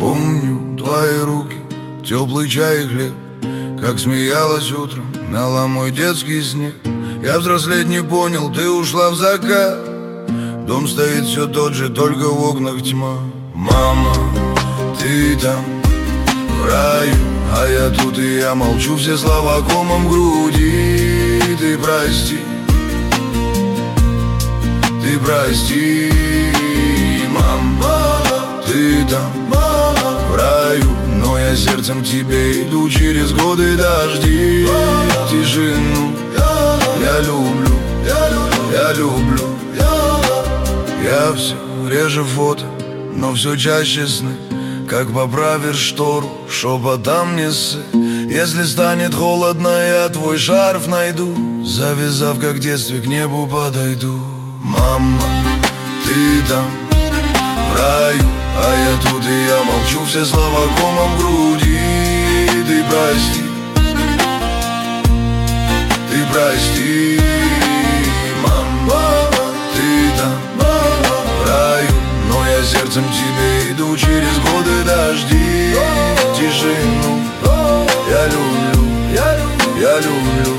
Помню твои руки, теплый чай и хлеб, как смеялась утром, мяла мой детский снег. Я взрослеть не понял, ты ушла в закат. Дом стоит все тот же, только в окнах тьма. Мама, ты там в раю, а я тут и я молчу, все слова комом в груди. Ты прости, ты прости, мама, ты там в раю, но я сердцем к тебе иду через годы и дожди. Тишину я люблю, я люблю. Я все реже фото, но все чаще сны. Как поправишь штору, шепотом не ссы. Если станет холодно, я твой шарф найду, завязав, как в детстве, к небу подойду. Мама, ты там в раю, а я тут и я молчу, все слова комом в груди. Ты прости, ты прости, мама, ты там в раю, но я сердцем к тебе иду через годы дожди. Тишину я люблю, я люблю.